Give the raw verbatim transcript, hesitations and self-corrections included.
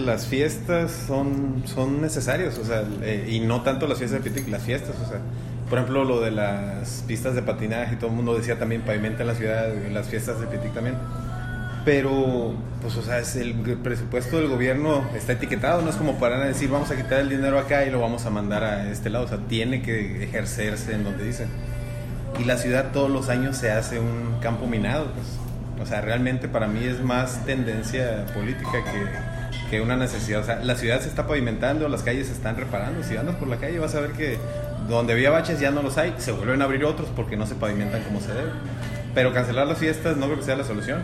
las fiestas son, son necesarias, o sea, eh, y no tanto las fiestas de Pitic, las fiestas, o sea, por ejemplo, lo de las pistas de patinaje, todo el mundo decía también pavimenta en la ciudad, en las fiestas de Pitic también. Pero, pues, o sea, es el presupuesto del gobierno está etiquetado, no es como para decir vamos a quitar el dinero acá y lo vamos a mandar a este lado, o sea, tiene que ejercerse en donde dicen. Y la ciudad todos los años se hace un campo minado, pues. O sea, realmente para mí es más tendencia política que, que una necesidad. O sea, la ciudad se está pavimentando, las calles se están reparando. Si andas por la calle vas a ver que donde había baches ya no los hay, se vuelven a abrir otros porque no se pavimentan como se debe. Pero cancelar las fiestas no creo que sea la solución.